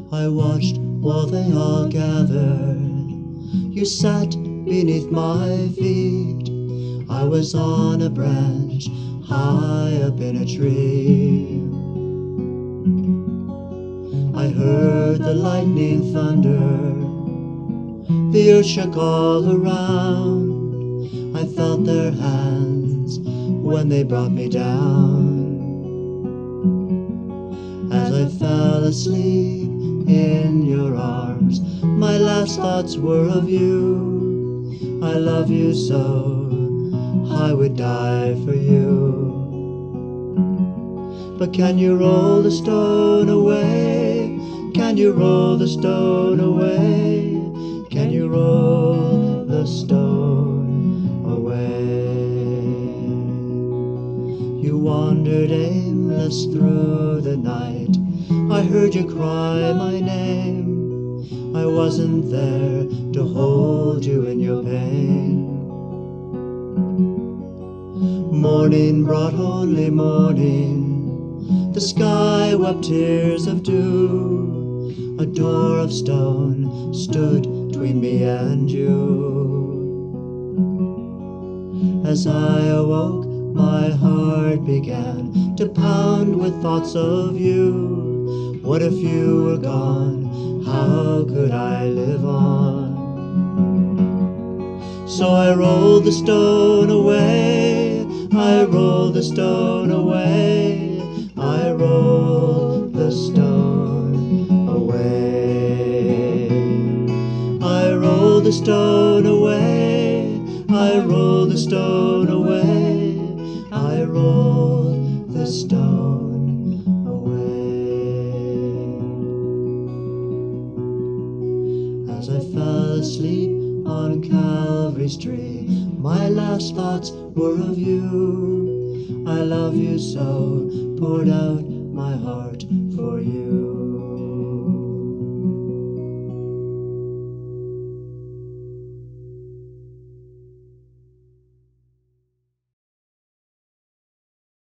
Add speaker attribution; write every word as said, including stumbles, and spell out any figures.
Speaker 1: I watched while they all gathered. You sat beneath my feet. I was on a branch high up in a tree. I heard the lightning thunder. The earth shook all around. I felt their hands when they brought me down. As I fell asleep in your arms, my last thoughts were of you. I love you so, I would die for you. But can you roll the stone away? Can you roll the stone away? Can you roll the stone away? You wandered aimless through the night. I heard you cry my name. I wasn't there to hold you in your pain. Morning brought only morning. The sky wept tears of dew. A door of stone stood between me and you. As I awoke, my heart began to pound with thoughts of you. What if you were gone? How could I live on? So I rolled the stone away. I rolled the stone away. I rolled the stone away. I rolled the stone away. I rolled the stone away. I rolled the stone away. As I fell asleep on Calvary's tree, my last thoughts were of you. I love you so, poured out my heart for you.